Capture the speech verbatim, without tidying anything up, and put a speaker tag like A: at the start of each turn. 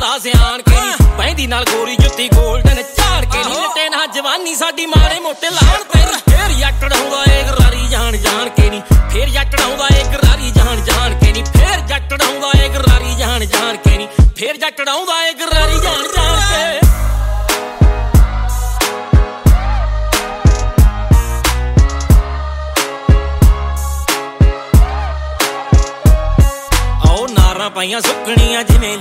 A: ਕਰਦਾ ਸਿਆਣ ਕੇ ਬਹਿੰਦੀ ਨਾਲ ਗੋਰੀ ਜੁੱਤੀ ਗੋਲਡਨ ਝਾੜ ਕੇ ਨੀ ਲਟੇ ਨਾ ਜਵਾਨੀ ਸਾਡੀ ਮਾੜੇ ਮੋਟੇ ਲਾਣ ਤੇਰੀ ਫੇਰ ਜੱਟ ਡਾਉਂਦਾ ਏ ਗਰਾਰੀ ਜਾਣ ਜਾਣ ਕੇ ਨੀ ਫੇਰ ਜੱਟ ਡਾਉਂਦਾ ਏ ਗਰਾਰੀ ਜਾਣ ਜਾਣ ਕੇ ਨੀ ਫੇਰ ਜੱਟ ਡਾਉਂਦਾ ਏ ਗਰਾਰੀ ਜਾਣ ਜਾਣ ਕੇ ਨੀ ਫੇਰ ਜੱਟ ਡਾਉਂਦਾ ਏ ਗਰਾਰੀ ਜਾਣ ਜਾਣ ਕੇ ਨਾਰਾਂ ਪਾਈਆਂ ਸੁੱਕਣੀਆਂ ਜਿਵੇਂ